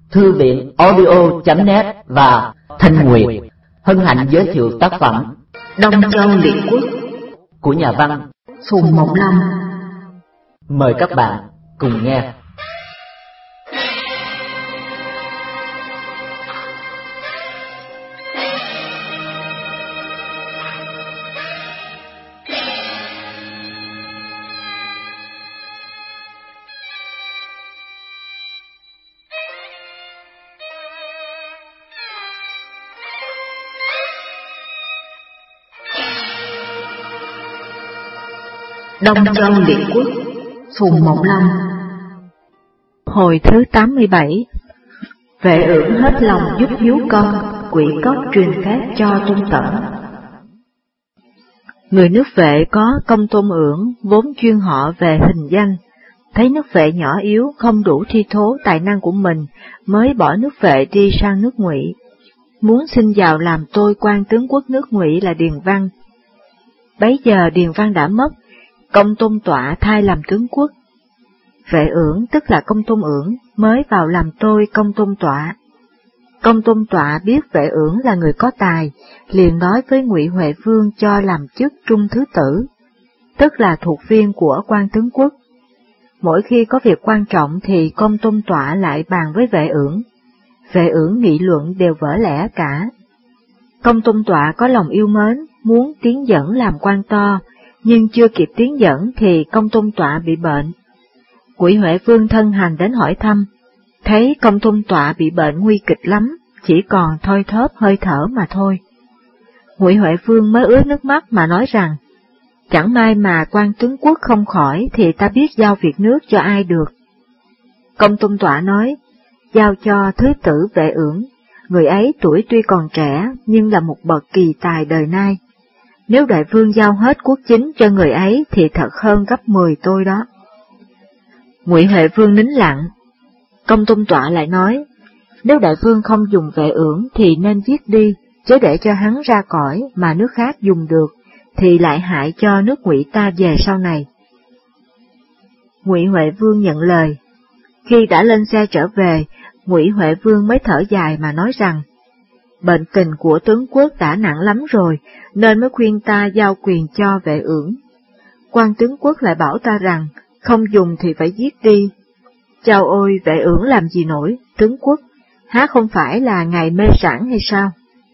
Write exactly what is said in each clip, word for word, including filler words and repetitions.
Thư viện audio chấm net và Thanh Nguyệt hân hạnh giới thiệu tác phẩm Đông Châu Liệt Quốc của nhà văn Phùng Mộng Lâm. Mời các bạn cùng nghe. Đông Châu Liệt Quốc Phùng Mộng Lâm. Hồi thứ tám mươi bảy. Vệ Ưỡng hết lòng giúp hiếu công, quỷ cốc truyền phép cho Tôn Tẩn. Người nước Vệ có Công Tôn Ưỡng, vốn chuyên họ về hình danh, thấy nước Vệ nhỏ yếu không đủ thi thố tài năng của mình, mới bỏ nước Vệ đi sang nước Ngụy, muốn xin vào làm tôi quan tướng quốc nước Ngụy là Điền Văn. Bấy giờ Điền Văn đã mất, Công Tôn Tọa thay làm tướng quốc. Vệ Ưỡng tức là Công Tôn Ưỡng mới vào làm tôi Công Tôn Tọa. Công Tôn Tọa biết Vệ Ưỡng là người có tài, liền nói với Ngụy Huệ Vương cho làm chức trung thứ tử, tức là thuộc viên của quan tướng quốc. Mỗi khi có việc quan trọng thì Công Tôn Tọa lại bàn với Vệ Ưỡng. Vệ Ưỡng nghị luận đều vỡ lẽ cả. Công Tôn Tọa có lòng yêu mến, muốn tiến dẫn làm quan to, nhưng chưa kịp tiến dẫn thì Công Tôn Tọa bị bệnh. Ngụy Huệ Vương thân hành đến hỏi thăm, thấy Công Tôn Tọa bị bệnh nguy kịch lắm, chỉ còn thoi thóp hơi thở mà thôi. Ngụy Huệ Vương mới ướt nước mắt mà nói rằng, chẳng may mà quan tướng quốc không khỏi thì ta biết giao việc nước cho ai được. Công Tôn Tọa nói, giao cho thứ tử Vệ Ưỡng, người ấy tuổi tuy còn trẻ nhưng là một bậc kỳ tài đời nay. Nếu đại vương giao hết quốc chính cho người ấy thì thật hơn gấp mười tôi đó. Ngụy Huệ Vương nín lặng. Công Tôn Tọa lại nói, nếu đại vương không dùng Vệ Ưỡng thì nên giết đi, chớ để cho hắn ra cõi mà nước khác dùng được, thì lại hại cho nước Ngụy ta về sau này. Ngụy Huệ Vương nhận lời. Khi đã lên xe trở về, Ngụy Huệ Vương mới thở dài mà nói rằng, bệnh tình của tướng quốc đã nặng lắm rồi, nên mới khuyên ta giao quyền cho Vệ Ưỡng. Quan tướng quốc lại bảo ta rằng, không dùng thì phải giết đi. Chao ôi, Vệ Ưỡng làm gì nổi, tướng quốc, há không phải là ngài mê sảng hay sao?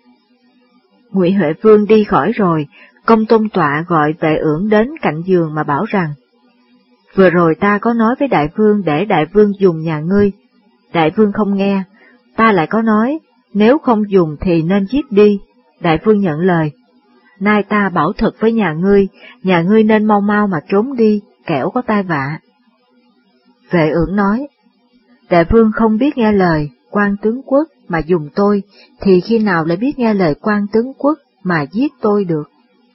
Ngụy Huệ Vương đi khỏi rồi, Công Tôn Tọa gọi Vệ Ưỡng đến cạnh giường mà bảo rằng, vừa rồi ta có nói với đại vương để đại vương dùng nhà ngươi, đại vương không nghe, ta lại có nói, nếu không dùng thì nên giết đi, đại vương nhận lời. Nay ta bảo thật với nhà ngươi, nhà ngươi nên mau mau mà trốn đi, kẻo có tai vạ. Vệ Ưỡng nói, đại vương không biết nghe lời quan tướng quốc mà dùng tôi, thì khi nào lại biết nghe lời quan tướng quốc mà giết tôi được.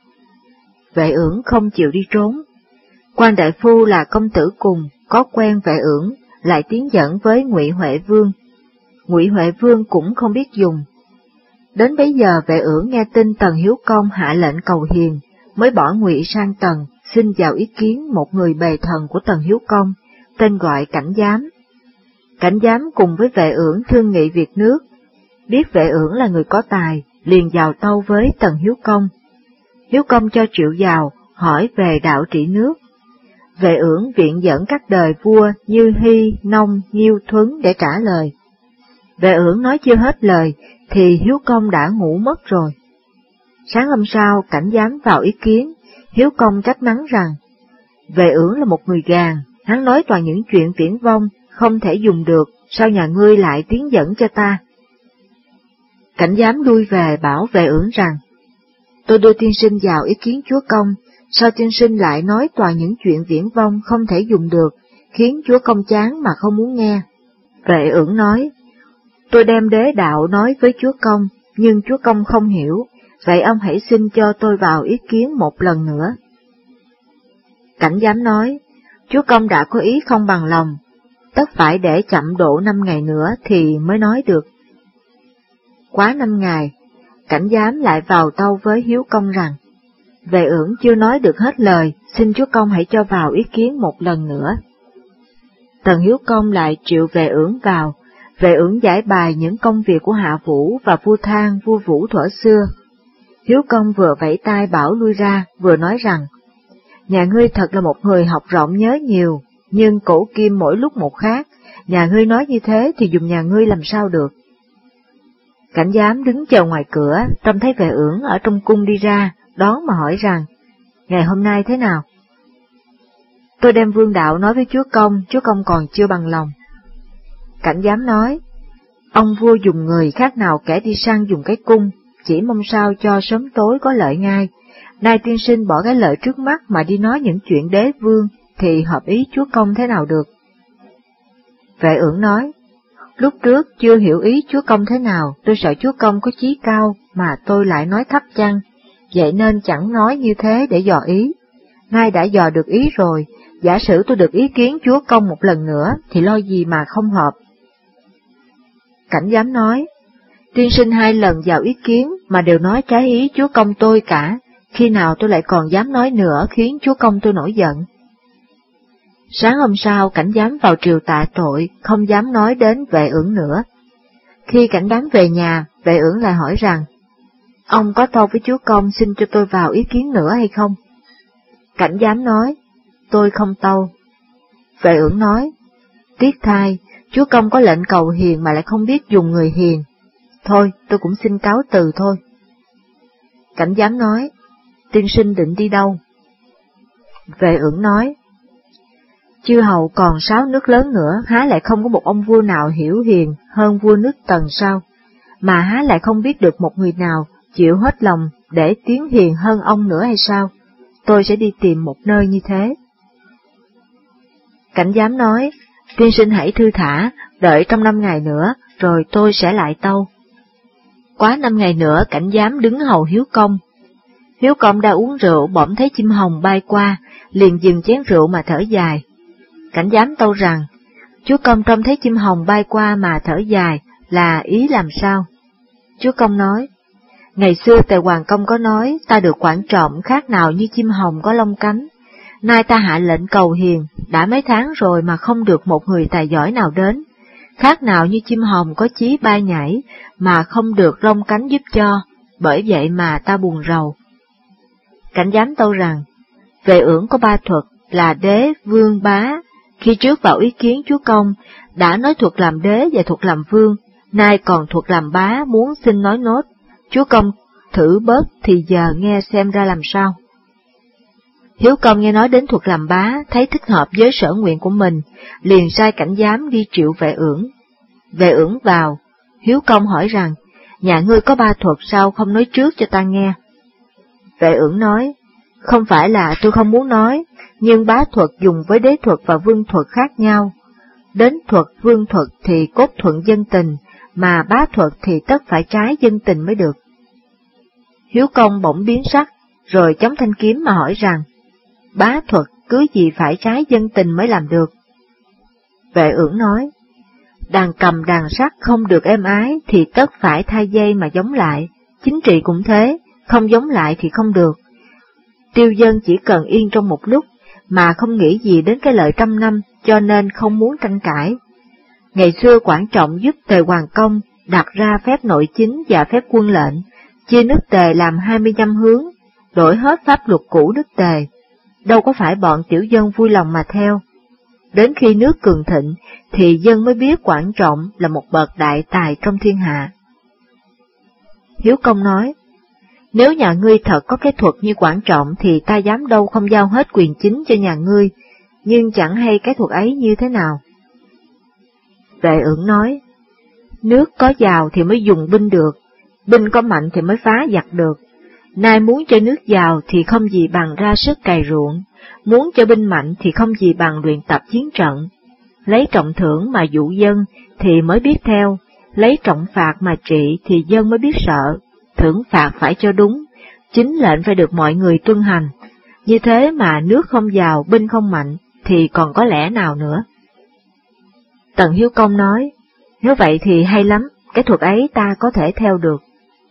Vệ Ưỡng không chịu đi trốn. Quan đại phu là công tử cùng, có quen Vệ Ưỡng, lại tiến dẫn với Ngụy Huệ Vương. Ngụy Huệ Vương cũng không biết dùng. Đến bấy giờ Vệ Ưỡng nghe tin Tần Hiếu Công hạ lệnh cầu hiền, mới bỏ Ngụy sang Tần, xin vào ý kiến một người bề thần của Tần Hiếu Công, tên gọi Cảnh Giám. Cảnh Giám cùng với Vệ Ưỡng thương nghị việc nước, biết Vệ Ưỡng là người có tài, liền vào tâu với Tần Hiếu Công. Hiếu Công cho triệu vào, hỏi về đạo trị nước. Vệ Ưỡng viện dẫn các đời vua như Hy, Nông, Nghiêu, Thuấn để trả lời. Vệ Ưỡng nói chưa hết lời, thì Hiếu Công đã ngủ mất rồi. Sáng hôm sau, Cảnh Giám vào ý kiến, Hiếu Công trách mắng rằng, Vệ Ưỡng là một người gàn, hắn nói toàn những chuyện viển vông, không thể dùng được, sao nhà ngươi lại tiến dẫn cho ta? Cảnh Giám lui về bảo Vệ Ưỡng rằng, tôi đưa tiên sinh vào ý kiến chúa công, sao tiên sinh lại nói toàn những chuyện viển vông không thể dùng được, khiến chúa công chán mà không muốn nghe. Vệ Ưỡng nói, tôi đem đế đạo nói với chúa công, nhưng chúa công không hiểu, vậy ông hãy xin cho tôi vào ý kiến một lần nữa. Cảnh Giám nói, chúa công đã có ý không bằng lòng, tất phải để chậm độ năm ngày nữa thì mới nói được. Quá năm ngày, Cảnh Giám lại vào tâu với Hiếu Công rằng, Vệ Ưỡng chưa nói được hết lời, xin chúa công hãy cho vào ý kiến một lần nữa. Tần Hiếu Công lại triệu Vệ Ưỡng vào, Vệ Ưỡng giải bài những công việc của Hạ Vũ và vua Thang, vua Vũ thuở xưa. Hiếu Công vừa vẫy tay bảo lui ra, vừa nói rằng, nhà ngươi thật là một người học rộng nhớ nhiều, nhưng cổ kim mỗi lúc một khác, nhà ngươi nói như thế thì dùng nhà ngươi làm sao được. Cảnh giám đứng chờ ngoài cửa, trông thấy Vệ Ưỡng ở trong cung đi ra, đón mà hỏi rằng, ngày hôm nay thế nào? Tôi đem vương đạo nói với chúa công, chúa công còn chưa bằng lòng. Cảnh giám nói, ông vua dùng người khác nào kẻ đi săn dùng cái cung, chỉ mong sao cho sớm tối có lợi ngay. Nay tiên sinh bỏ cái lợi trước mắt mà đi nói những chuyện đế vương, thì hợp ý chúa công thế nào được? Vệ Ưỡng nói, lúc trước chưa hiểu ý chúa công thế nào, tôi sợ chúa công có chí cao mà tôi lại nói thấp chăng, vậy nên chẳng nói như thế để dò ý. Nay đã dò được ý rồi, giả sử tôi được ý kiến chúa công một lần nữa thì lo gì mà không hợp. Cảnh giám nói, tiên sinh hai lần vào ý kiến mà đều nói trái ý chúa công tôi cả, khi nào tôi lại còn dám nói nữa khiến chúa công tôi nổi giận. Sáng hôm sau, cảnh giám vào triều tạ tội, không dám nói đến Vệ Ưỡng nữa. Khi cảnh giám về nhà, Vệ Ưỡng lại hỏi rằng, ông có tâu với chúa công xin cho tôi vào ý kiến nữa hay không? Cảnh giám nói, tôi không tâu. Vệ Ưỡng nói, tiếc thay, chúa công có lệnh cầu hiền mà lại không biết dùng người hiền. Thôi, tôi cũng xin cáo từ thôi. Cảnh giám nói, tiên sinh định đi đâu? Vệ Ưỡng nói, chư hầu còn sáu nước lớn nữa, há lại không có một ông vua nào hiểu hiền hơn vua nước Tần sao? Mà há lại không biết được một người nào chịu hết lòng để tiến hiền hơn ông nữa hay sao? Tôi sẽ đi tìm một nơi như thế. Cảnh giám nói, tiên sinh hãy thư thả, đợi trong năm ngày nữa, rồi tôi sẽ lại tâu. Quá năm ngày nữa, cảnh giám đứng hầu Hiếu Công. Hiếu Công đã uống rượu, bỗng thấy chim hồng bay qua, liền dừng chén rượu mà thở dài. Cảnh giám tâu rằng, chúa công trông thấy chim hồng bay qua mà thở dài, là ý làm sao? Chúa công nói, ngày xưa Tề Hoàng Công có nói, ta được quản trọng khác nào như chim hồng có lông cánh. Nay ta hạ lệnh cầu hiền, đã mấy tháng rồi mà không được một người tài giỏi nào đến, khác nào như chim hồng có chí bay nhảy, mà không được lông cánh giúp cho, bởi vậy mà ta buồn rầu. Cảnh giám tâu rằng, Vệ Ưỡng có ba thuật là đế, vương, bá, khi trước vào ý kiến chúa công, đã nói thuật làm đế và thuật làm vương, nay còn thuật làm bá muốn xin nói nốt, chúa công thử bớt thì giờ nghe xem ra làm sao. Hiếu Công nghe nói đến thuật làm bá, thấy thích hợp với sở nguyện của mình, liền sai cảnh giám đi triệu Vệ Ưỡng. Vệ Ưỡng vào, Hiếu Công hỏi rằng, nhà ngươi có ba thuật sao không nói trước cho ta nghe? Vệ Ưỡng nói, không phải là tôi không muốn nói, nhưng bá thuật dùng với đế thuật và vương thuật khác nhau. Đến thuật vương thuật thì cốt thuận dân tình, mà bá thuật thì tất phải trái dân tình mới được. Hiếu Công bỗng biến sắc, rồi chống thanh kiếm mà hỏi rằng, bá thuật cứ gì phải trái dân tình mới làm được? Vệ Ưỡng nói, đàn cầm đàn sắt không được êm ái thì tất phải thay dây mà giống lại, chính trị cũng thế, không giống lại thì không được. Tiêu dân chỉ cần yên trong một lúc, mà không nghĩ gì đến cái lợi trăm năm, cho nên không muốn tranh cãi. Ngày xưa Quản Trọng giúp Tề Hoàng Công đặt ra phép nội chính và phép quân lệnh, chia nước Tề làm hai mươi lăm hướng, đổi hết pháp luật cũ nước Tề. Đâu có phải bọn tiểu dân vui lòng mà theo. Đến khi nước cường thịnh, thì dân mới biết Quản Trọng là một bậc đại tài trong thiên hạ. Hiếu Công nói, nếu nhà ngươi thật có cái thuật như Quản Trọng thì ta dám đâu không giao hết quyền chính cho nhà ngươi, nhưng chẳng hay cái thuật ấy như thế nào. Vệ Ưỡng nói, nước có giàu thì mới dùng binh được, binh có mạnh thì mới phá giặc được. Nay muốn cho nước giàu thì không gì bằng ra sức cày ruộng, muốn cho binh mạnh thì không gì bằng luyện tập chiến trận. Lấy trọng thưởng mà dụ dân thì mới biết theo, lấy trọng phạt mà trị thì dân mới biết sợ. Thưởng phạt phải cho đúng, chính lệnh phải được mọi người tuân hành. Như thế mà nước không giàu, binh không mạnh, thì còn có lẽ nào nữa? Tần Hiếu Công nói, nếu vậy thì hay lắm, cái thuật ấy ta có thể theo được.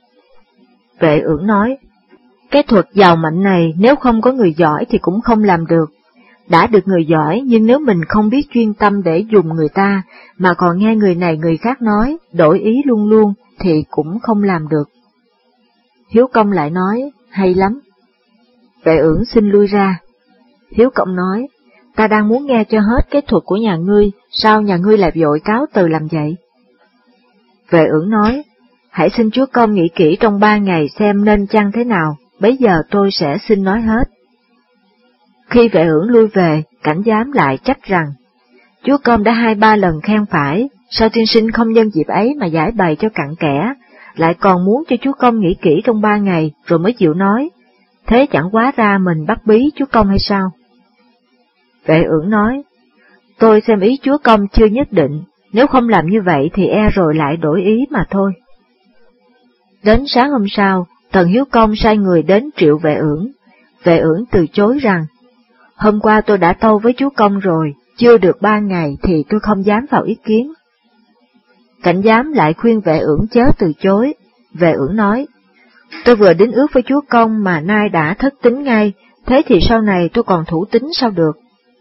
Vệ Ưỡng nói, cái thuật giàu mạnh này nếu không có người giỏi thì cũng không làm được. Đã được người giỏi, nhưng nếu mình không biết chuyên tâm để dùng người ta, mà còn nghe người này người khác nói, đổi ý luôn luôn, thì cũng không làm được. Hiếu Công lại nói, hay lắm. Vệ Ưỡng xin lui ra. Hiếu Công nói, ta đang muốn nghe cho hết cái thuật của nhà ngươi, sao nhà ngươi lại vội cáo từ làm vậy? Vệ Ưỡng nói, hãy xin chúa công nghĩ kỹ trong ba ngày xem nên chăng thế nào, bấy giờ tôi sẽ xin nói hết. Khi Vệ Ưỡng lui về, cảnh giám lại trách rằng, chúa công đã hai ba lần khen phải, sao tiên sinh không nhân dịp ấy mà giải bày cho cặn kẽ, lại còn muốn cho chúa công nghĩ kỹ trong ba ngày rồi mới chịu nói, thế chẳng quá ra mình bắt bí chúa công hay sao? Vệ Ưỡng nói, tôi xem ý chúa công chưa nhất định, nếu không làm như vậy thì e rồi lại đổi ý mà thôi. Đến sáng hôm sau, Tần Hiếu Công sai người đến triệu Vệ Ưỡng. Vệ Ưỡng từ chối rằng, hôm qua tôi đã tâu với chúa công rồi, chưa được ba ngày thì tôi không dám vào ý kiến. Cảnh giám lại khuyên Vệ Ưỡng chớ từ chối. Vệ Ưỡng nói, tôi vừa đính ước với chúa công mà nay đã thất tín ngay, thế thì sau này tôi còn thủ tín sao được?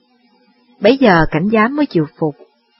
Bấy giờ cảnh giám mới chịu phục.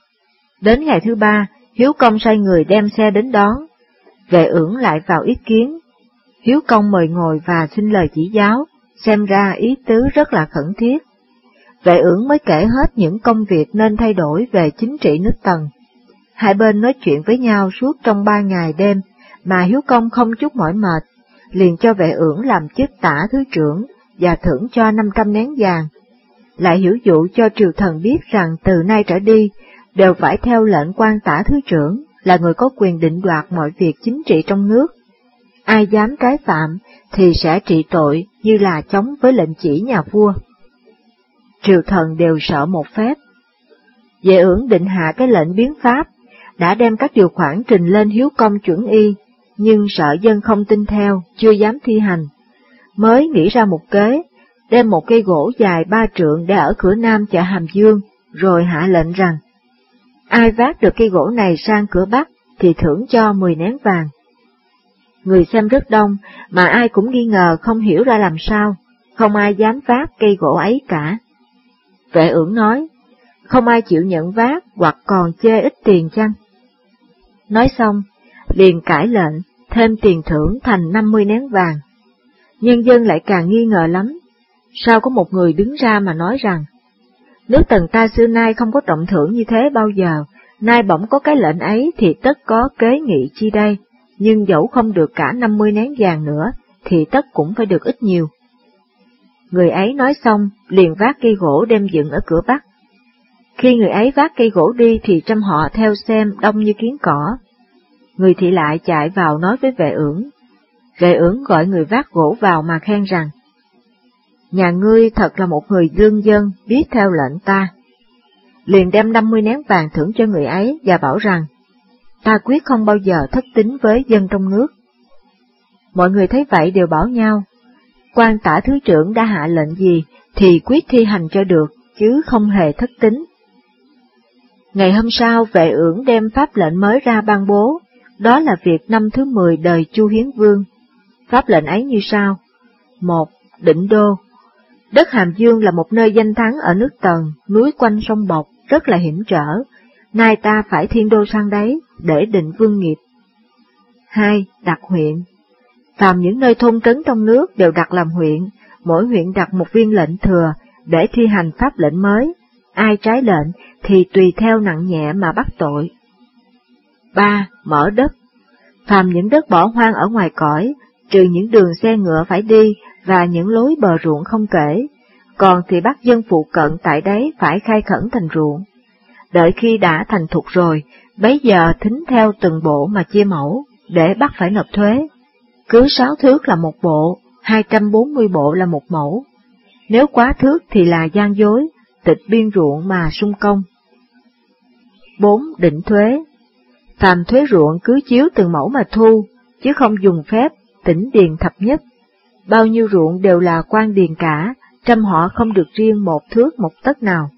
Đến ngày thứ ba, Hiếu Công sai người đem xe đến đón. Vệ Ưỡng lại vào ý kiến. Hiếu Công mời ngồi và xin lời chỉ giáo, xem ra ý tứ rất là khẩn thiết. Vệ Ưỡng mới kể hết những công việc nên thay đổi về chính trị nước Tần. Hai bên nói chuyện với nhau suốt trong ba ngày đêm, mà Hiếu Công không chút mỏi mệt, liền cho Vệ Ưỡng làm chức tả thứ trưởng và thưởng cho năm trăm nén vàng. Lại hiểu dụ cho triều thần biết rằng từ nay trở đi, đều phải theo lệnh quan tả thứ trưởng, là người có quyền định đoạt mọi việc chính trị trong nước. Ai dám trái phạm thì sẽ trị tội như là chống với lệnh chỉ nhà vua. Triều thần đều sợ một phép. Vệ Ưỡng định hạ cái lệnh biến pháp, đã đem các điều khoản trình lên Hiếu Công chuẩn y, nhưng sợ dân không tin theo, chưa dám thi hành. Mới nghĩ ra một kế, đem một cây gỗ dài ba trượng để ở cửa nam chợ Hàm Dương, rồi hạ lệnh rằng, ai vác được cây gỗ này sang cửa Bắc thì thưởng cho mười nén vàng. Người xem rất đông, mà ai cũng nghi ngờ không hiểu ra làm sao, không ai dám vác cây gỗ ấy cả. Vệ Ưỡng nói, không ai chịu nhận vác hoặc còn chê ít tiền chăng? Nói xong, liền cải lệnh, thêm tiền thưởng thành năm mươi nén vàng. Nhân dân lại càng nghi ngờ lắm, sao có một người đứng ra mà nói rằng, nước Tần ta xưa nay không có trọng thưởng như thế bao giờ, nay bỗng có cái lệnh ấy thì tất có kế nghị chi đây, nhưng dẫu không được cả năm mươi nén vàng nữa, thì tất cũng phải được ít nhiều. Người ấy nói xong, liền vác cây gỗ đem dựng ở cửa Bắc. Khi người ấy vác cây gỗ đi thì trăm họ theo xem đông như kiến cỏ. Người thị lại chạy vào nói với Vệ Ưỡng. Vệ Ưỡng gọi người vác gỗ vào mà khen rằng, nhà ngươi thật là một người lương dân, biết theo lệnh ta. Liền đem năm mươi nén vàng thưởng cho người ấy và bảo rằng, ta quyết không bao giờ thất tín với dân trong nước. Mọi người thấy vậy đều bảo nhau, quan tả thứ trưởng đã hạ lệnh gì thì quyết thi hành cho được, chứ không hề thất tín. Ngày hôm sau, Vệ Ưỡng đem pháp lệnh mới ra ban bố, đó là việc năm thứ mười đời Chu Hiến Vương. Pháp lệnh ấy như sau. Một. Định đô. Đất Hàm Dương là một nơi danh thắng ở nước Tần, núi quanh sông Bộc, rất là hiểm trở, nay ta phải thiên đô sang đấy, để định vương nghiệp. Hai. Đặt huyện. Phàm những nơi thôn trấn trong nước đều đặt làm huyện, mỗi huyện đặt một viên lệnh thừa, để thi hành pháp lệnh mới, ai trái lệnh thì tùy theo nặng nhẹ mà bắt tội. Ba. Mở đất. Phàm những đất bỏ hoang ở ngoài cõi, trừ những đường xe ngựa phải đi và những lối bờ ruộng không kể, còn thì bắt dân phụ cận tại đấy phải khai khẩn thành ruộng. Đợi khi đã thành thục rồi, bấy giờ thính theo từng bộ mà chia mẫu, để bắt phải nộp thuế. Cứ sáu thước là một bộ, hai trăm bốn mươi bộ là một mẫu. Nếu quá thước thì là gian dối, tịch biên ruộng mà sung công. Bốn. Định thuế. Phàm thuế ruộng cứ chiếu từng mẫu mà thu, chứ không dùng phép tỉnh điền thập nhất. Bao nhiêu ruộng đều là quan điền cả, trăm họ không được riêng một thước một tấc nào.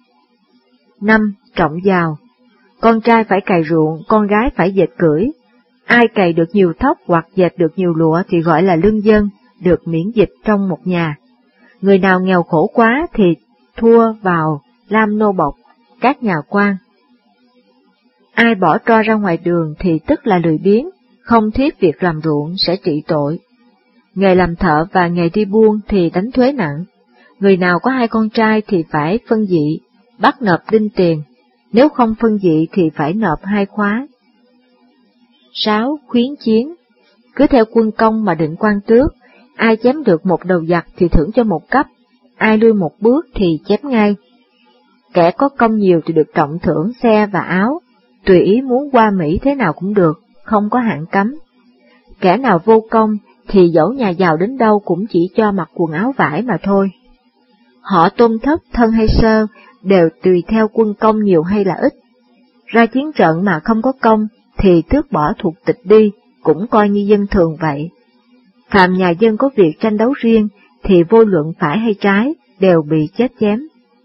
Năm. Trọng giàu. Con trai phải cày ruộng, con gái phải dệt cưỡi. Ai cày được nhiều thóc hoặc dệt được nhiều lụa thì gọi là lương dân, được miễn dịch trong một nhà. Người nào nghèo khổ quá thì thua vào làm nô bộc các nhà quan. Ai bỏ tro ra ngoài đường thì tức là lười biếng, không thiết việc làm ruộng sẽ trị tội. Nghề làm thợ và nghề đi buôn thì đánh thuế nặng. Người nào có hai con trai thì phải phân dị, bắt nộp đinh tiền, nếu không phân dị thì phải nộp hai khóa. Sáu. Khuyến chiến. Cứ theo quân công mà định quan tước, ai chém được một đầu giặc thì thưởng cho một cấp, ai lui một bước thì chém ngay. Kẻ có công nhiều thì được trọng thưởng xe và áo, tùy ý muốn qua Mỹ thế nào cũng được, không có hạn cấm. Kẻ nào vô công thì dẫu nhà giàu đến đâu cũng chỉ cho mặc quần áo vải mà thôi. Họ tôn thất thân hay sơ đều tùy theo quân công nhiều hay là ít. Ra chiến trận mà không có công thì tước bỏ thuộc tịch đi, cũng coi như dân thường vậy. Phạm nhà dân có việc tranh đấu riêng thì vô luận phải hay trái đều bị chết chém.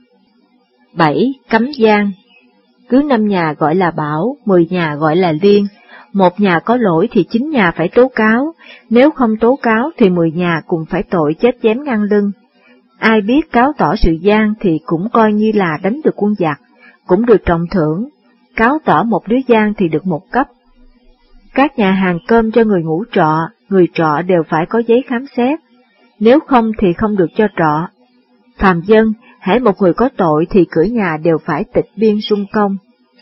Bảy. Cấm gian. Cứ năm nhà gọi là bảo, mười nhà gọi là liên. Một nhà có lỗi thì chín nhà phải tố cáo, nếu không tố cáo thì mười nhà cùng phải tội chết chém ngang lưng. Ai biết cáo tỏ sự gian thì cũng coi như là đánh được quân giặc, cũng được trọng thưởng, cáo tỏ một đứa gian thì được một cấp. Các nhà hàng cơm cho người ngủ trọ, người trọ đều phải có giấy khám xét, nếu không thì không được cho trọ. Phàm dân, hễ một người có tội thì cửa nhà đều phải tịch biên xung công.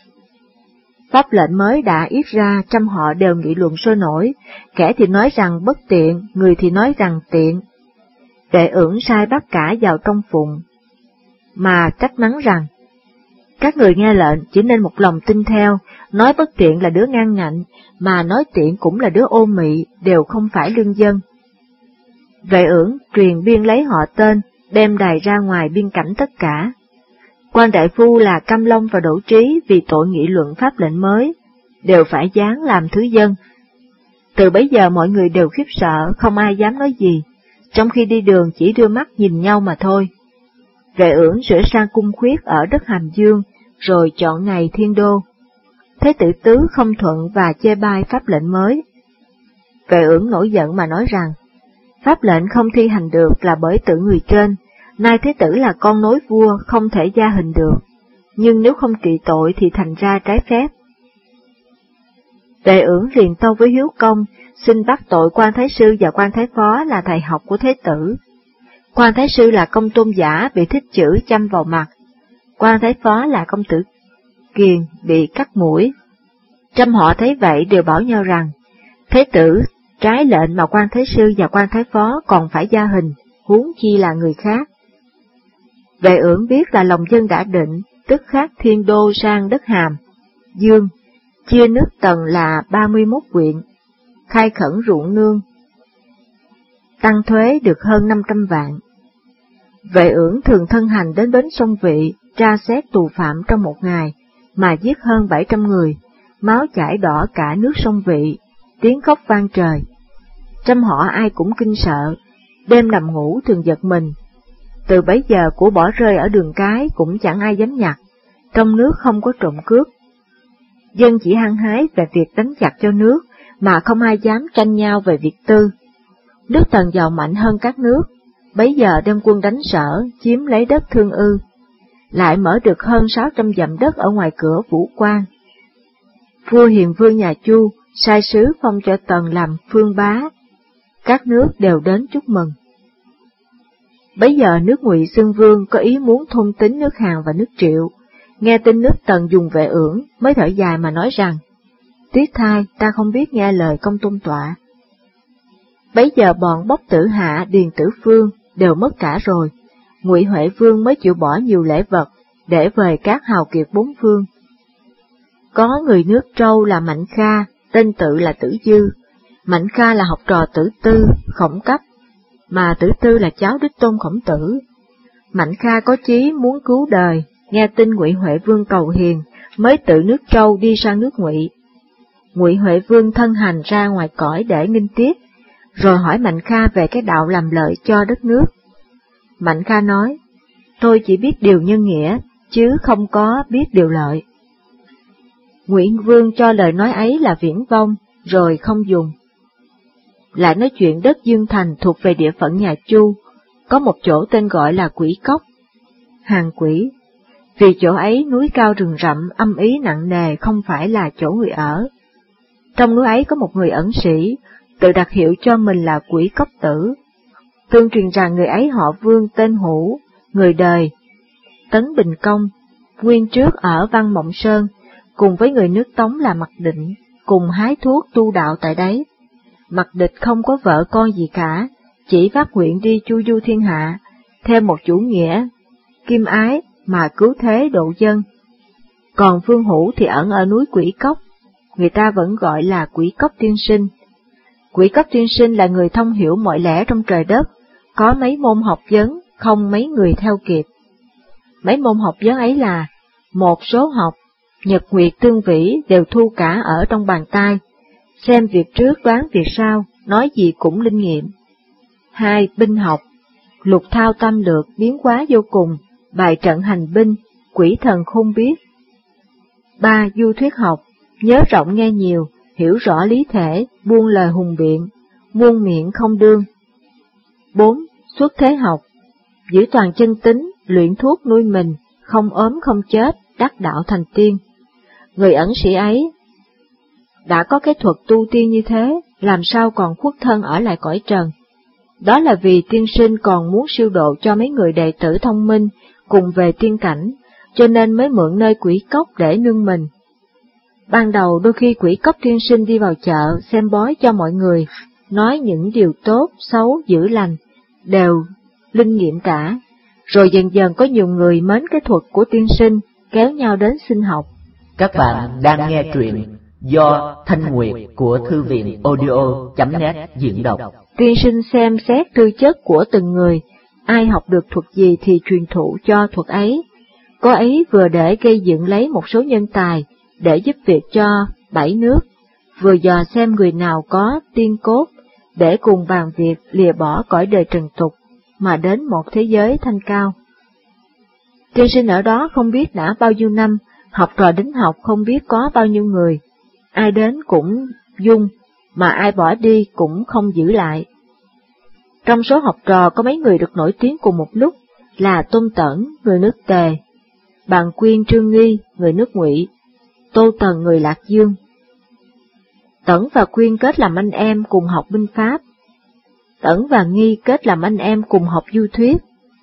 Pháp lệnh mới đã yết ra, trăm họ đều nghị luận sôi nổi, kẻ thì nói rằng bất tiện, người thì nói rằng tiện. Đệ ưởng sai bắt cả vào trong phụng, mà trách mắng rằng, các người nghe lệnh chỉ nên một lòng tin theo, nói bất tiện là đứa ngang ngạnh, mà nói tiện cũng là đứa ô mị, đều không phải lương dân. Vệ ưởng truyền biên lấy họ tên, đem đài ra ngoài biên cảnh tất cả. Quan đại phu là Cam Long và Đỗ Trí vì tội nghị luận pháp lệnh mới, đều phải giáng làm thứ dân. Từ bấy giờ mọi người đều khiếp sợ, không ai dám nói gì, trong khi đi đường chỉ đưa mắt nhìn nhau mà thôi. Vệ ưởng sửa sang cung khuyết ở đất Hàm Dương, rồi chọn ngày thiên đô. Thế tử tứ không thuận và chê bai pháp lệnh mới. Vệ ưởng nổi giận mà nói rằng, pháp lệnh không thi hành được là bởi tự người trên, nay thế tử là con nối vua không thể gia hình được, nhưng nếu không trị tội thì thành ra trái phép. Vệ ưởng liền tâu với Hiếu Công, xin bắt tội quan thái sư và quan thái phó là thầy học của thế tử. Quan thái sư là Công Tôn Giả bị thích chữ châm vào mặt, quan thái phó là Công Tử Kiền bị cắt mũi. Trăm họ thấy vậy đều bảo nhau rằng, thế tử trái lệnh mà quan thái sư và quan thái phó còn phải gia hình, huống chi là người khác. Vệ ưởng biết là lòng dân đã định, tức khắc thiên đô sang đất Hàm Dương, chia nước Tần là ba mươi mốt huyện, khai khẩn ruộng nương, tăng thuế được hơn năm trăm vạn. Vệ ưởng thường thân hành đến bến sông Vị, tra xét tù phạm trong một ngày, mà giết hơn bảy trăm người, máu chảy đỏ cả nước sông Vị, tiếng khóc vang trời. Trăm họ ai cũng kinh sợ, đêm nằm ngủ thường giật mình. Từ bấy giờ của bỏ rơi ở đường cái cũng chẳng ai dám nhặt, trong nước không có trộm cướp. Dân chỉ hăng hái về việc đánh giặc cho nước, mà không ai dám tranh nhau về việc tư. Nước Tần giàu mạnh hơn các nước, bấy giờ đem quân đánh Sở, chiếm lấy đất Thương Ư, lại mở được hơn sáu trăm dặm đất ở ngoài cửa Vũ Quan. Vua Hiền Vương nhà Chu sai sứ phong cho Tần làm phương bá, các nước đều đến chúc mừng. Bấy giờ nước Ngụy Xưng Vương có ý muốn thôn tính nước Hàn và nước Triệu, nghe tin nước Tần dùng Vệ ưởng mới thở dài mà nói rằng, tiếc thay ta không biết nghe lời Công Tôn Tọa. Bấy giờ bọn Bốc Tử Hạ, Điền Tử Phương đều mất cả rồi, Ngụy Huệ Vương mới chịu bỏ nhiều lễ vật để vời các hào kiệt bốn phương. Có người nước Trâu là Mạnh Kha, tên tự là Tử Dư. Mạnh Kha là học trò Tử Tư, Khổng Cấp, mà Tử Tư là cháu đích tôn Khổng Tử. Mạnh Kha có chí muốn cứu đời, nghe tin Ngụy Huệ Vương cầu hiền, mới tự nước Trâu đi sang nước Ngụy. Ngụy Huệ Vương thân hành ra ngoài cõi để nghinh tiếp, rồi hỏi Mạnh Kha về cái đạo làm lợi cho đất nước. Mạnh Kha nói, tôi chỉ biết điều nhân nghĩa, chứ không có biết điều lợi. Ngụy Vương cho lời nói ấy là viển vông, rồi không dùng. Lại nói chuyện đất Dương Thành thuộc về địa phận nhà Chu, có một chỗ tên gọi là Quỷ Cốc. hàng quỷ. Vì chỗ ấy núi cao rừng rậm, âm ý nặng nề, không phải là chỗ người ở. Trong núi ấy có một người ẩn sĩ, tự đặt hiệu cho mình là Quỷ Cốc Tử. Tương truyền rằng người ấy họ Vương, tên Hữu, người đời Tấn Bình Công, nguyên trước ở Văn Mộng Sơn, cùng với người nước Tống là Mặc Định, cùng hái thuốc tu đạo tại đấy. Mặc Định không có vợ con gì cả, chỉ phát nguyện đi chu du thiên hạ, theo một chủ nghĩa kim ái mà cứu thế độ dân. Còn Vương Hữu thì ẩn ở núi Quỷ Cốc, người ta vẫn gọi là Quỷ Cốc Tiên Sinh. Quỷ Cốc Tiên Sinh là người thông hiểu mọi lẽ trong trời đất, có mấy môn học vấn, không mấy người theo kịp. Mấy môn học vấn ấy là: một số học, nhật nguyệt tương vĩ đều thu cả ở trong bàn tay, xem việc trước đoán việc sau, nói gì cũng linh nghiệm. Hai, binh học, lục thao tâm lược biến hóa vô cùng, bài trận hành binh, quỷ thần không biết. Ba, du thuyết học, nhớ rộng nghe nhiều, hiểu rõ lý thể, buông lời hùng biện, muôn miệng không đương. Bốn, xuất thế học, giữ toàn chân tính, luyện thuốc nuôi mình, không ốm không chết, đắc đạo thành tiên. Người ẩn sĩ ấy đã có cái thuật tu tiên như thế, làm sao còn khuất thân ở lại cõi trần? Đó là vì tiên sinh còn muốn siêu độ cho mấy người đệ tử thông minh cùng về tiên cảnh, cho nên mới mượn nơi Quỷ Cốc để nương mình. Ban đầu đôi khi Quỷ Cốc tiên sinh đi vào chợ xem bói cho mọi người, nói những điều tốt, xấu, dữ lành, đều linh nghiệm cả. Rồi dần dần có nhiều người mến cái thuật của tiên sinh, kéo nhau đến xin học. Các bạn đang nghe truyện do Thanh Nguyệt của Thư viện audio chấm net diễn đọc. Tiên sinh xem xét tư chất của từng người, ai học được thuật gì thì truyền thụ cho thuật ấy. Có ấy vừa để gây dựng lấy một số nhân tài, để giúp việc cho bảy nước, vừa dò xem người nào có tiên cốt, để cùng bàn việc lìa bỏ cõi đời trần tục, mà đến một thế giới thanh cao. Tiên sinh ở đó không biết đã bao nhiêu năm, học trò đến học không biết có bao nhiêu người, ai đến cũng dung, mà ai bỏ đi cũng không giữ lại. Trong số học trò có mấy người được nổi tiếng cùng một lúc là Tôn Tẩn, người nước Tề, Bàn Quyên Trương Nghi, người nước Ngụy, Tô Tần, người Lạc Dương. Tẩn và Quyên kết làm anh em cùng học binh pháp, Tẩn và Nghi kết làm anh em cùng học du thuyết.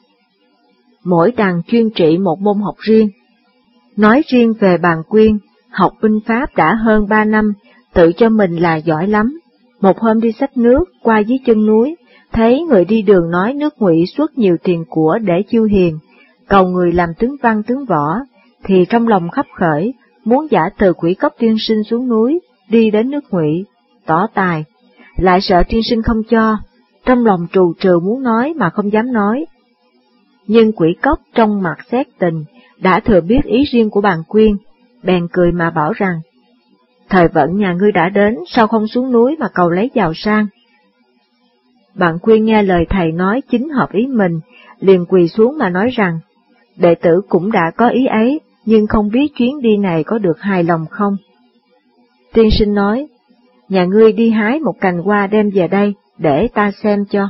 Mỗi đằng chuyên trị một môn học riêng. Nói riêng về Bàn Quyên, học binh pháp đã hơn ba năm, tự cho mình là giỏi lắm. Một hôm đi xách nước qua dưới chân núi, thấy người đi đường nói nước Ngụy xuất nhiều tiền của để chiêu hiền, cầu người làm tướng văn tướng võ, thì trong lòng khấp khởi, muốn giả từ Quỷ Cốc tiên sinh xuống núi, đi đến nước Ngụy, tỏ tài, lại sợ tiên sinh không cho, trong lòng trù trừ muốn nói mà không dám nói. Nhưng Quỷ Cốc trong mặt xét tình, đã thừa biết ý riêng của Bàn Quyên, bèn cười mà bảo rằng: thời vận nhà ngươi đã đến, sao không xuống núi mà cầu lấy giàu sang? Bàn Quyên nghe lời thầy nói chính hợp ý mình, liền quỳ xuống mà nói rằng: đệ tử cũng đã có ý ấy, nhưng không biết chuyến đi này có được hài lòng không? Tiên sinh nói: nhà ngươi đi hái một cành hoa đem về đây, để ta xem cho.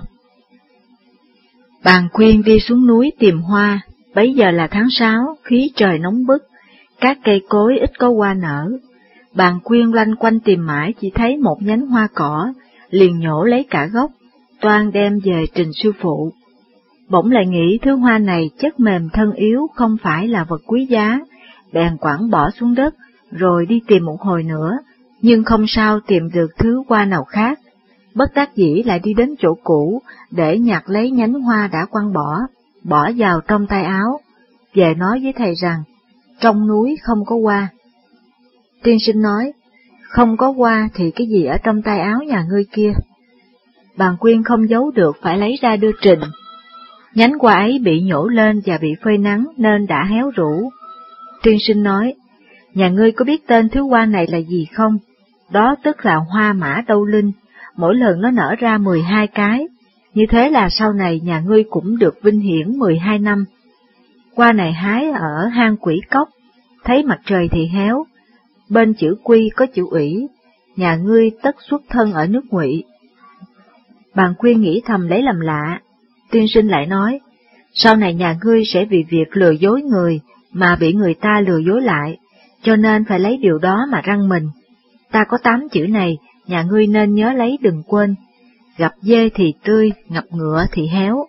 Bàn Quyên đi xuống núi tìm hoa, bấy giờ là tháng sáu, khí trời nóng bức, các cây cối ít có hoa nở. Bàn Quyên loanh quanh tìm mãi chỉ thấy một nhánh hoa cỏ, liền nhổ lấy cả gốc, toan đem về trình sư phụ. Bỗng lại nghĩ thứ hoa này chất mềm thân yếu, không phải là vật quý giá, bèn quẳng bỏ xuống đất, rồi đi tìm một hồi nữa, nhưng không sao tìm được thứ hoa nào khác. Bất đắc dĩ lại đi đến chỗ cũ, để nhặt lấy nhánh hoa đã quăng bỏ, bỏ vào trong tay áo, về nói với thầy rằng: trong núi không có hoa. Tiên sinh nói: không có hoa thì cái gì ở trong tay áo nhà ngươi kia? Bàn Quyên không giấu được phải lấy ra đưa trình. Nhánh hoa ấy bị nhổ lên và bị phơi nắng nên đã héo rũ. Tiên sinh nói: nhà ngươi có biết tên thứ hoa này là gì không? Đó tức là hoa mã đâu linh, mỗi lần nó nở ra mười hai cái, như thế là sau này nhà ngươi cũng được vinh hiển mười hai năm. Hoa này hái ở hang Quỷ Cốc, thấy mặt trời thì héo, bên chữ Quy có chữ Ủy, nhà ngươi tất xuất thân ở nước Ngụy. Bàn Quyên nghĩ thầm lấy làm lạ. Tiên sinh lại nói: Sau này nhà ngươi sẽ vì việc lừa dối người mà bị người ta lừa dối lại, cho nên phải lấy điều đó mà răn mình. Ta có tám chữ này, nhà ngươi nên nhớ lấy đừng quên. Gặp dê thì tươi, gặp ngựa thì héo.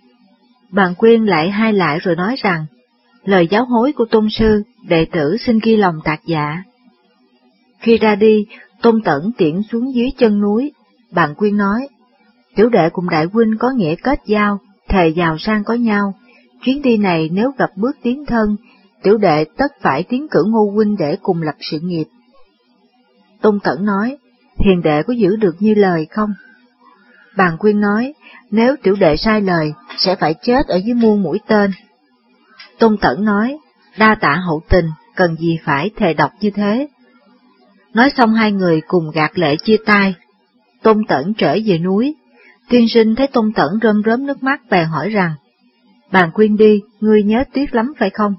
Bàn Quyên lại hai lại rồi nói rằng, lời giáo hối của tôn sư, đệ tử xin ghi lòng tạc dạ. Khi ra đi, Tôn Tẩn tiễn xuống dưới chân núi, Bàn Quyên nói, tiểu đệ cùng đại huynh có nghĩa kết giao, thề giàu sang có nhau, chuyến đi này nếu gặp bước tiến thân, tiểu đệ tất phải tiến cử Ngô huynh để cùng lập sự nghiệp. Tôn Tẩn nói, hiền đệ có giữ được như lời không? Bàn Quyên nói, nếu tiểu đệ sai lời, sẽ phải chết ở dưới muôn mũi tên. Tôn Tẩn nói, đa tạ hậu tình, cần gì phải thề độc như thế. Nói xong hai người cùng gạt lệ chia tay. Tôn Tẩn trở về núi, tiên sinh thấy Tôn Tẩn rơm rớm nước mắt bèn hỏi rằng, Bàn Quyên đi, ngươi nhớ tiếc lắm phải không?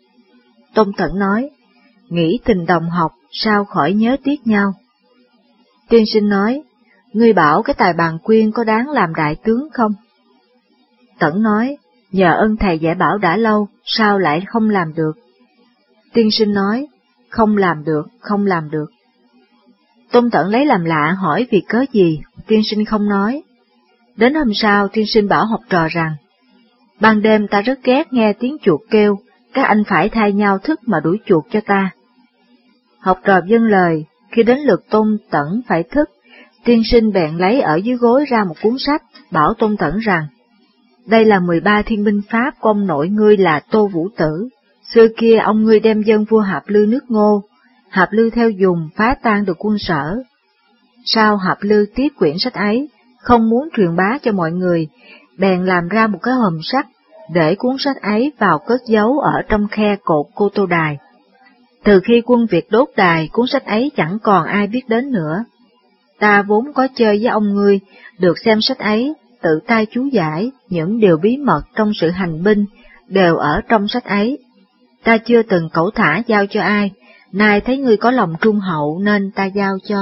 Tôn Tẩn nói, nghĩ tình đồng học, sao khỏi nhớ tiếc nhau. Tiên sinh nói, ngươi bảo cái tài Bàn Quyên có đáng làm đại tướng không? Tẩn nói, nhờ ơn thầy dạy bảo đã lâu, sao lại không làm được? Tiên sinh nói, không làm được, không làm được. Tôn Tẩn lấy làm lạ hỏi vì cớ gì, tiên sinh không nói. Đến hôm sau tiên sinh bảo học trò rằng, ban đêm ta rất ghét nghe tiếng chuột kêu, các anh phải thay nhau thức mà đuổi chuột cho ta. Học trò vâng lời, khi đến lượt Tôn Tẩn phải thức, tiên sinh bèn lấy ở dưới gối ra một cuốn sách, bảo Tôn Tẩn rằng, đây là mười ba thiên binh pháp của ông nội ngươi là Tô Vũ Tử, xưa kia ông ngươi đem dân vua Hạp Lư nước Ngô, Hạp Lư theo dùng phá tan được quân Sở. Sau Hạp Lư tiếp quyển sách ấy, không muốn truyền bá cho mọi người, bèn làm ra một cái hòm sắt, để cuốn sách ấy vào cất giấu ở trong khe cột Cô Tô Đài. Từ khi quân Việt đốt đài, cuốn sách ấy chẳng còn ai biết đến nữa. Ta vốn có chơi với ông ngươi, được xem sách ấy, tự tay chú giải, những điều bí mật trong sự hành binh, đều ở trong sách ấy. Ta chưa từng cẩu thả giao cho ai, nay thấy ngươi có lòng trung hậu nên ta giao cho.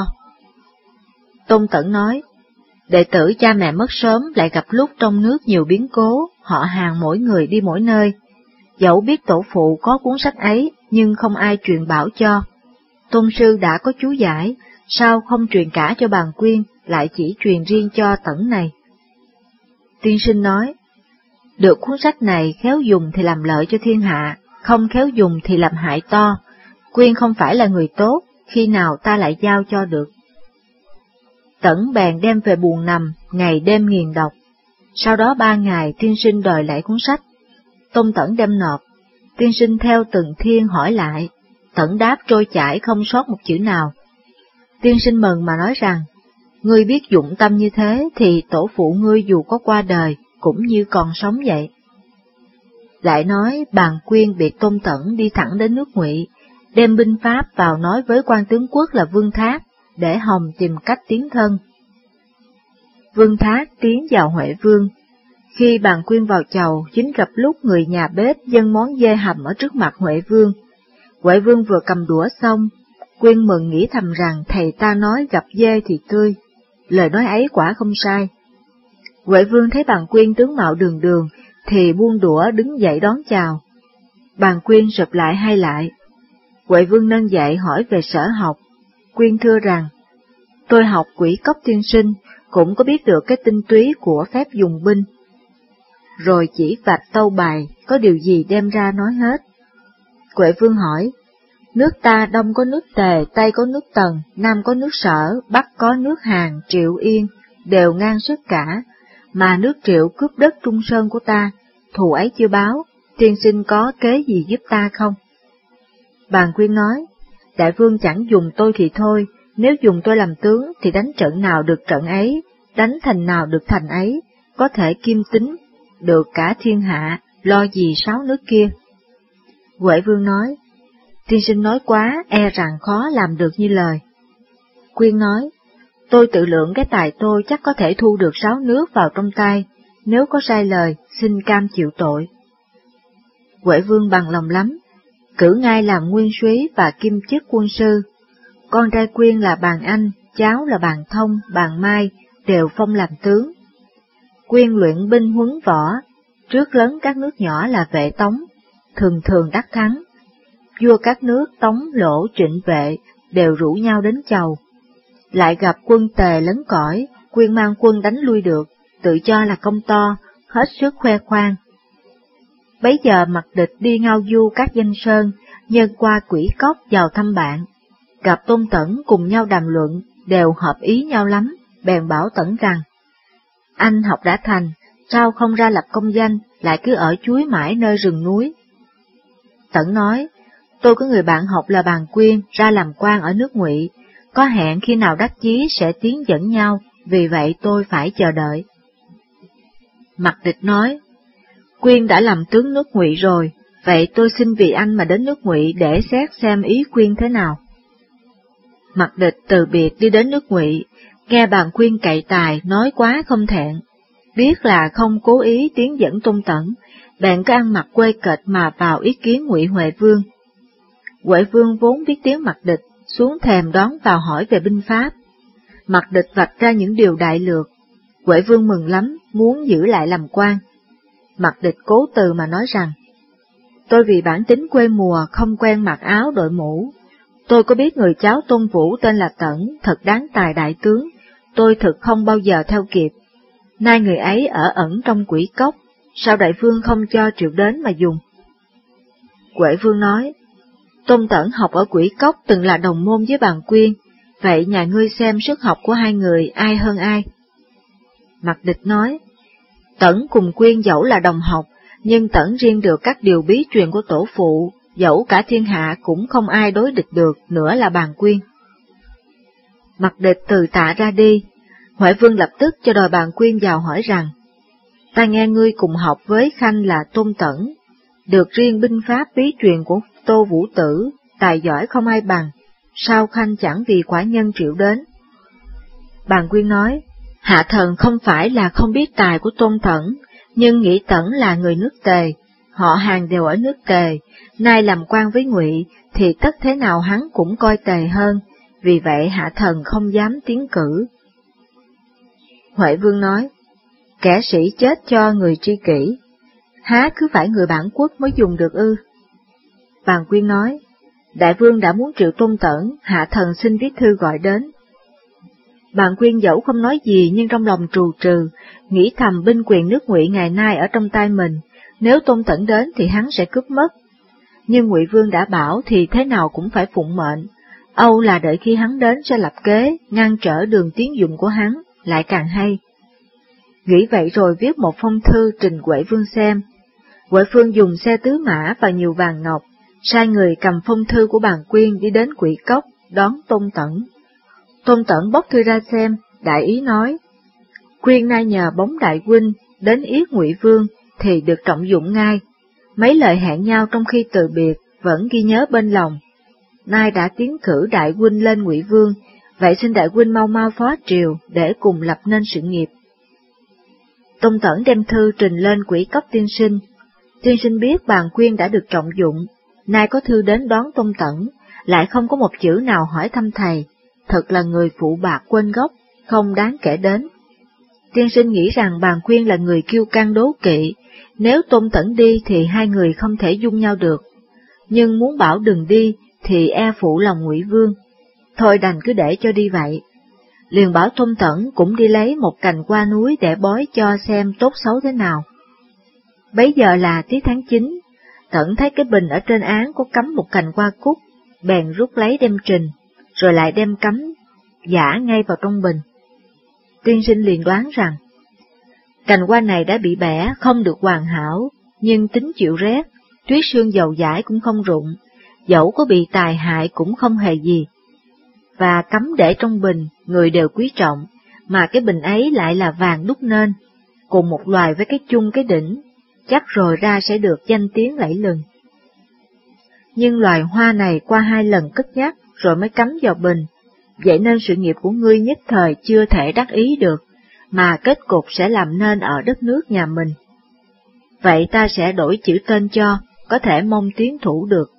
Tôn Tẩn nói, đệ tử cha mẹ mất sớm lại gặp lúc trong nước nhiều biến cố, họ hàng mỗi người đi mỗi nơi. Dẫu biết tổ phụ có cuốn sách ấy, nhưng không ai truyền bảo cho. Tôn sư đã có chú giải, sao không truyền cả cho Bàn Quyên, lại chỉ truyền riêng cho Tẩn này? Tiên sinh nói, được cuốn sách này khéo dùng thì làm lợi cho thiên hạ, không khéo dùng thì làm hại to. Quyên không phải là người tốt, khi nào ta lại giao cho được? Tẩn bèn đem về buồng nằm, ngày đêm nghiền đọc. Sau đó ba ngày tiên sinh đòi lại cuốn sách. Tôn Tẩn đem nộp, tiên sinh theo từng thiên hỏi lại, Tẩn đáp trôi chảy không sót một chữ nào. Tiên sinh mừng mà nói rằng, ngươi biết dụng tâm như thế thì tổ phụ ngươi dù có qua đời cũng như còn sống vậy. Lại nói Bàn Quyên biệt Tôn Tẩn đi thẳng đến nước Ngụy, đem binh pháp vào nói với quan tướng quốc là Vương Thác, để hòng tìm cách tiến thân. Vương Thác tiến vào Huệ Vương. Khi Bàn Quyên vào chầu, chính gặp lúc người nhà bếp dâng món dê hầm ở trước mặt Huệ Vương. Huệ Vương vừa cầm đũa xong, Quyên mừng nghĩ thầm rằng thầy ta nói gặp dê thì tươi, lời nói ấy quả không sai. Huệ Vương thấy Bàn Quyên tướng mạo đường đường, thì buông đũa đứng dậy đón chào. Bàn Quyên sụp lại hay lại. Huệ Vương nâng dậy hỏi về sở học. Quyên thưa rằng, tôi học Quỷ Cốc tiên sinh, cũng có biết được cái tinh túy của phép dùng binh. Rồi chỉ vạch tâu bài, có điều gì đem ra nói hết. Huệ Vương hỏi, nước ta đông có nước Tề, Tây có nước Tần, Nam có nước Sở, Bắc có nước Hàn, Triệu Yên, đều ngang sức cả, mà nước Triệu cướp đất Trung Sơn của ta, thù ấy chưa báo, tiên sinh có kế gì giúp ta không? Bàn Quyên nói, đại vương chẳng dùng tôi thì thôi, nếu dùng tôi làm tướng thì đánh trận nào được trận ấy, đánh thành nào được thành ấy, có thể kim tính, được cả thiên hạ, lo gì sáu nước kia. Huệ Vương nói, tiên sinh nói quá, e rằng khó làm được như lời. Quyên nói, tôi tự lượng cái tài tôi chắc có thể thu được sáu nước vào trong tay, nếu có sai lời, xin cam chịu tội. Huệ Vương bằng lòng lắm, cử ngay làm nguyên soái và kiêm chức quân sư. Con trai Quyên là Bàn Anh, cháu là Bàn Thông, Bàn Mai, đều phong làm tướng. Quyên luyện binh huấn võ, trước lấn các nước nhỏ là Vệ Tống, thường thường đắc thắng. Vua các nước Tống, Lỗ, Trịnh, Vệ đều rủ nhau đến chầu. Lại gặp quân Tề lấn cõi, Quyên mang quân đánh lui được, tự cho là công to, hết sức khoe khoang. Bấy giờ Mặc Địch đi ngao du các danh sơn, nhân qua Quỷ Cốc vào thăm bạn. Gặp Tôn Tẩn cùng nhau đàm luận, đều hợp ý nhau lắm, bèn bảo Tẩn rằng: Anh học đã thành, sao không ra lập công danh, lại cứ ở chuối mãi nơi rừng núi? Tẩn nói: Tôi có người bạn học là Bàn Quyên ra làm quan ở nước Ngụy, có hẹn khi nào đắc chí sẽ tiến dẫn nhau, vì vậy tôi phải chờ đợi. Mặc Địch nói: Quyên đã làm tướng nước Ngụy rồi, vậy tôi xin vì anh mà đến nước Ngụy để xét xem ý Quyên thế nào. Mặc Địch từ biệt đi đến nước Ngụy, nghe Bàn Quyên cậy tài nói quá không thẹn, biết là không cố ý tiến dẫn Tôn Tẩn, bèn cứ ăn mặc quê kệch mà vào ý kiến Ngụy Huệ Vương. Huệ Vương vốn biết tiếng Mặc Địch, xuống thềm đón vào hỏi về binh pháp. Mặc Địch vạch ra những điều đại lược, Huệ Vương mừng lắm, muốn giữ lại làm quan. Mặc Địch cố từ mà nói rằng: Tôi vì bản tính quê mùa không quen mặc áo đội mũ. Tôi có biết người cháu Tôn Vũ tên là Tẩn, thật đáng tài đại tướng, tôi thực không bao giờ theo kịp. Nay người ấy ở ẩn trong Quỷ Cốc, sao đại vương không cho triệu đến mà dùng? Huệ Vương nói: Tôn Tẩn học ở Quỷ Cốc từng là đồng môn với Bàn Quyên, vậy nhà ngươi xem sức học của hai người ai hơn ai? Mặc Địch nói: Tẩn cùng Quyên dẫu là đồng học, nhưng Tẩn riêng được các điều bí truyền của tổ phụ, dẫu cả thiên hạ cũng không ai đối địch được, nữa là Bàn Quyên. Mặc Địch từ tạ ra đi, Huệ Vương lập tức cho đòi Bàn Quyên vào hỏi rằng: Ta nghe ngươi cùng học với Khanh là Tôn Tẩn, được riêng binh pháp bí truyền của Tô Vũ Tử, tài giỏi không ai bằng, sao Khanh chẳng vì quả nhân triệu đến? Bàn Quyên nói: Hạ thần không phải là không biết tài của Tôn Tẩn, nhưng nghĩ Tẩn là người nước Tề, họ hàng đều ở nước Tề, nay làm quan với Ngụy thì tất thế nào hắn cũng coi Tề hơn, vì vậy hạ thần không dám tiến cử. Huệ Vương nói: Kẻ sĩ chết cho người tri kỷ, há cứ phải người bản quốc mới dùng được ư? Bàn Quyên nói: Đại vương đã muốn triệu Tôn Tẩn, hạ thần xin viết thư gọi đến. Bàn Quyên dẫu không nói gì nhưng trong lòng trù trừ, nghĩ thầm binh quyền nước Ngụy ngày nay ở trong tay mình, nếu Tôn Tẩn đến thì hắn sẽ cướp mất. Nhưng Ngụy Vương đã bảo thì thế nào cũng phải phụng mệnh, âu là đợi khi hắn đến sẽ lập kế, ngăn trở đường tiến dụng của hắn, lại càng hay. Nghĩ vậy rồi viết một phong thư trình Huệ Vương xem. Huệ Vương dùng xe tứ mã và nhiều vàng ngọc, sai người cầm phong thư của Bàn Quyên đi đến Quỷ Cốc, đón Tôn Tẩn. Tôn Tẩn bóc thư ra xem, đại ý nói: Quyên nay nhờ bóng đại huynh đến yết Ngụy Vương thì được trọng dụng ngay. Mấy lời hẹn nhau trong khi từ biệt vẫn ghi nhớ bên lòng. Nay đã tiến cử đại huynh lên Ngụy Vương, vậy xin đại huynh mau mau phó triều để cùng lập nên sự nghiệp. Tôn Tẩn đem thư trình lên Quỷ Cốc tiên sinh. Tiên sinh biết Bàn Quyên đã được trọng dụng, nay có thư đến đón Tôn Tẩn, lại không có một chữ nào hỏi thăm thầy, thật là người phụ bạc quên gốc, không đáng kể đến. Tiên sinh nghĩ rằng Bàn Quyên là người kiêu căng đố kỵ, nếu Tôn Tẩn đi thì hai người không thể dung nhau được, nhưng muốn bảo đừng đi thì e phụ lòng Ngụy Vương, thôi đành cứ để cho đi vậy. Liền bảo Tôn Tẩn cũng đi lấy một cành qua núi để bói cho xem tốt xấu thế nào. Bấy giờ là tiết tháng chín, Tẩn thấy cái bình ở trên án có cắm một cành hoa cúc, bèn rút lấy đem trình, rồi lại đem cắm giả ngay vào trong bình. Tiên sinh liền đoán rằng, cành hoa này đã bị bẻ, không được hoàn hảo, nhưng tính chịu rét, tuyết sương dầu dãi cũng không rụng, dẫu có bị tài hại cũng không hề gì. Và cắm để trong bình, người đều quý trọng, mà cái bình ấy lại là vàng đúc nên, cùng một loài với cái chung cái đỉnh, chắc rồi ra sẽ được danh tiếng lẫy lừng. Nhưng loài hoa này qua hai lần cất nhắc rồi mới cắm vào bình, vậy nên sự nghiệp của ngươi nhất thời chưa thể đắc ý được, mà kết cục sẽ làm nên ở đất nước nhà mình. Vậy ta sẽ đổi chữ tên cho, có thể mong tiến thủ được.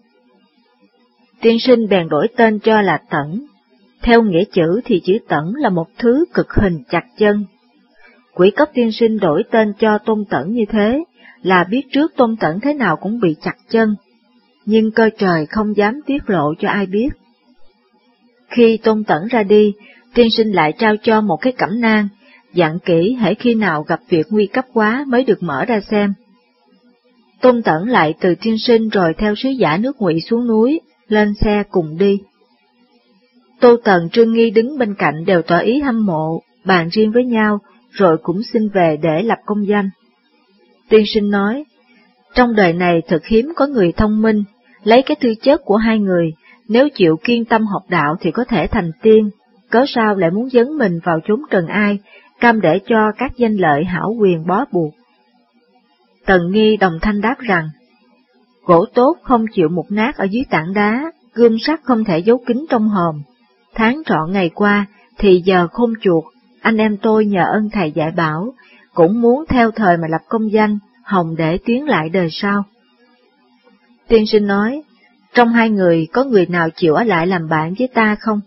Tiên sinh bèn đổi tên cho là Tẩn. Theo nghĩa chữ thì chữ Tẩn là một thứ cực hình chặt chân. Quỷ Cốc tiên sinh đổi tên cho Tôn Tẩn như thế là biết trước Tôn Tẩn thế nào cũng bị chặt chân, nhưng cơ trời không dám tiết lộ cho ai biết. Khi Tôn Tẩn ra đi, tiên sinh lại trao cho một cái cẩm nang, dặn kỹ hễ khi nào gặp việc nguy cấp quá mới được mở ra xem. Tôn Tẩn lại từ tiên sinh rồi theo sứ giả nước Ngụy xuống núi, lên xe cùng đi. Tô Tần, Trương Nghi đứng bên cạnh đều tỏ ý hâm mộ, bàn riêng với nhau, rồi cũng xin về để lập công danh. Tiên sinh nói, trong đời này thật hiếm có người thông minh, lấy cái tư chất của hai người, nếu chịu kiên tâm học đạo thì có thể thành tiên, cớ sao lại muốn dấn mình vào chốn trần ai, cam để cho các danh lợi hảo quyền bó buộc. Tần Nghi đồng thanh đáp rằng, gỗ tốt không chịu mục nát ở dưới tảng đá, gươm sắt không thể giấu kín trong hòm. Tháng trọn ngày qua, thì giờ khôn chuột, anh em tôi nhờ ơn thầy dạy bảo, cũng muốn theo thời mà lập công danh, hồng để tiến lại đời sau. Tiên sinh nói, trong hai người có người nào chịu ở lại làm bạn với ta không?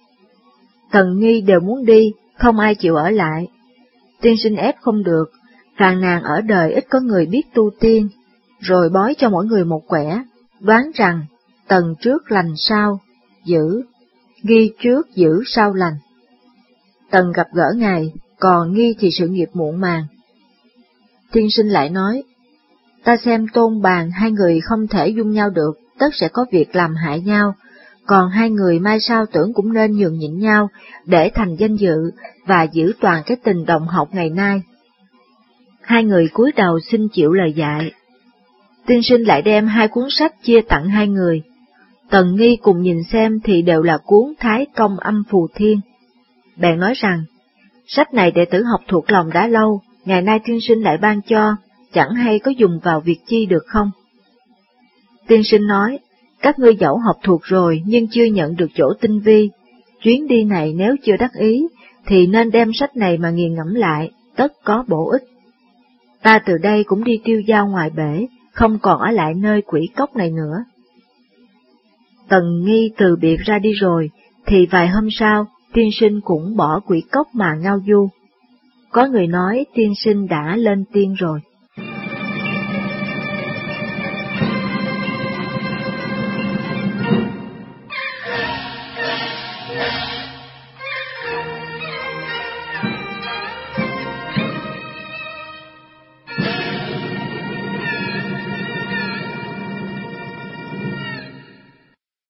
Tần Nghi đều muốn đi, không ai chịu ở lại. Tiên sinh ép không được, phàn nàn ở đời ít có người biết tu tiên, rồi bói cho mỗi người một quẻ, đoán rằng Tần trước lành sau, giữ, Nghi trước giữ sau lành. Tần gặp gỡ ngài, còn Nghi thì sự nghiệp muộn màng. Tiên sinh lại nói, ta xem Tôn Bàn hai người không thể dung nhau được, tất sẽ có việc làm hại nhau, còn hai người mai sau tưởng cũng nên nhường nhịn nhau, để thành danh dự, và giữ toàn cái tình đồng học ngày nay. Hai người cúi đầu xin chịu lời dạy. Tiên sinh lại đem hai cuốn sách chia tặng hai người. Tần Nghi cùng nhìn xem thì đều là cuốn Thái Công Âm Phù Thiên. Bèn nói rằng, sách này đệ tử học thuộc lòng đã lâu, ngày nay tiên sinh lại ban cho, chẳng hay có dùng vào việc chi được không? Tiên sinh nói, các ngươi dẫu học thuộc rồi nhưng chưa nhận được chỗ tinh vi, chuyến đi này nếu chưa đắc ý, thì nên đem sách này mà nghiền ngẫm lại, tất có bổ ích. Ta từ đây cũng đi tiêu dao ngoài bể, không còn ở lại nơi quỷ cốc này nữa. Tần Nghi từ biệt ra đi rồi, thì vài hôm sau, tiên sinh cũng bỏ quỷ cốc mà ngao du. Có người nói tiên sinh đã lên tiên rồi.